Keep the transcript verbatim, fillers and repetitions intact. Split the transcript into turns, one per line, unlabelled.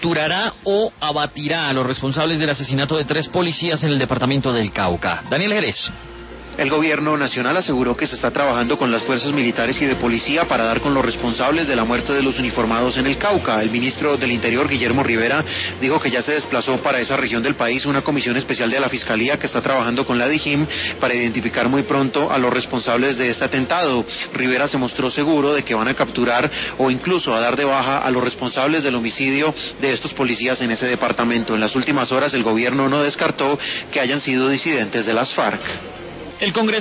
capturará o abatirá a los responsables del asesinato de tres policías en el departamento del Cauca. Daniel Jerez.
El gobierno nacional aseguró que se está trabajando con las fuerzas militares y de policía para dar con los responsables de la muerte de los uniformados en el Cauca. El ministro del Interior, Guillermo Rivera, dijo que ya se desplazó para esa región del país una comisión especial de la Fiscalía que está trabajando con la DIJÍN para identificar muy pronto a los responsables de este atentado. Rivera se mostró seguro de que van a capturar o incluso a dar de baja a los responsables del homicidio de estos policías en ese departamento. En las últimas horas el gobierno no descartó que hayan sido disidentes de las FARC.
El Congreso